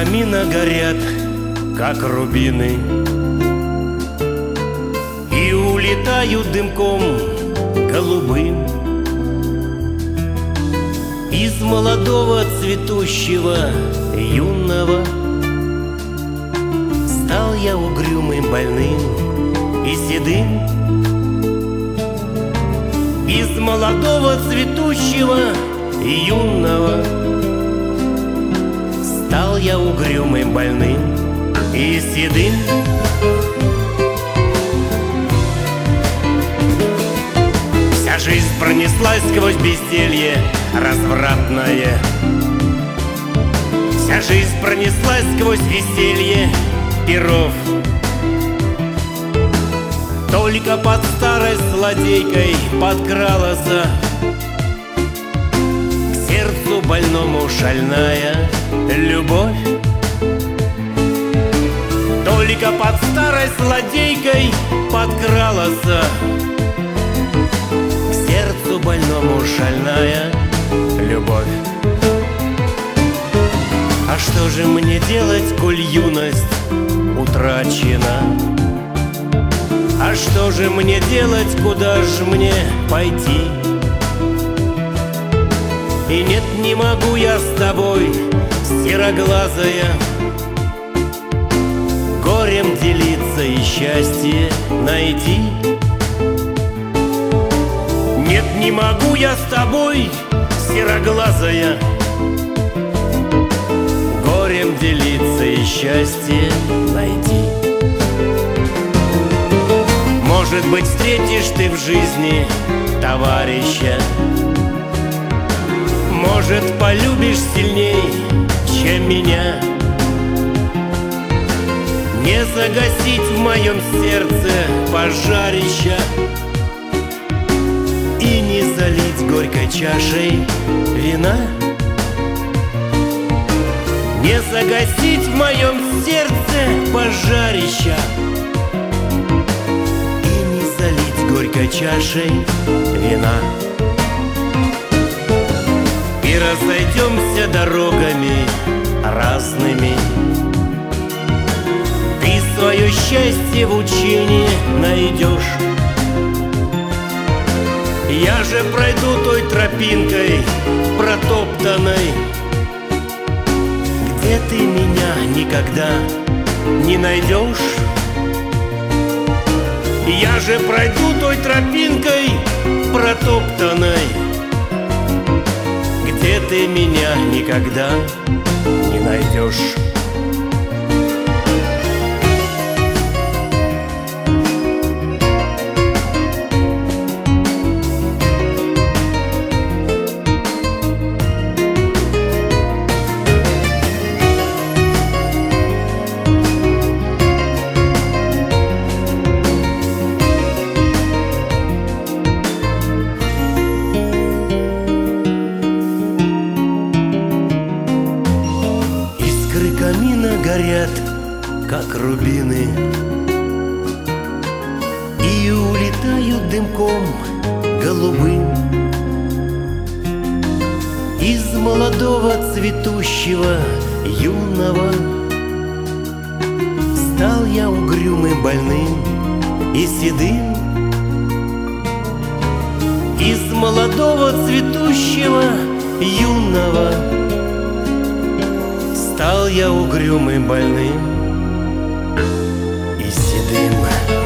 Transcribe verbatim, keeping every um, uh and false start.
камина горят, как рубины, и улетают дымком голубым. Из молодого цветущего юного стал я угрюмым, больным и седым. Из молодого цветущего юного стал я угрюмым, больным и седым. Вся жизнь пронеслась сквозь безделье развратное. Вся жизнь пронеслась сквозь веселье пиров. Только под старой злодейкой подкралась к сердцу больному шальная любовь. Только под старой злодейкой подкралась к сердцу больному шальная любовь. А что же мне делать, коль юность утрачена? А что же мне делать, куда ж мне пойти? И нет, не могу я с тобой, сероглазая, горем делиться и счастье найти. Нет, не могу я с тобой, сероглазая, горем делиться и счастье найти. Может быть, встретишь ты в жизни товарища, может, полюбишь сильней, чем меня. Не загасить в моем сердце пожарища и не залить горькой чашей вина. Не загасить в моем сердце пожарища горькой чашей вина. И разойдемся дорогами разными. Ты свое счастье в учении найдешь. Я же пройду той тропинкой протоптанной, где ты меня никогда не найдешь. Я же пройду той тропинкой протоптанной, где ты меня никогда не найдешь. Камина горят, как рубины, и улетают дымком голубым. Из молодого цветущего юного стал я угрюмым, больным и седым. Из молодого цветущего юного стал я угрюмым, больным и седым.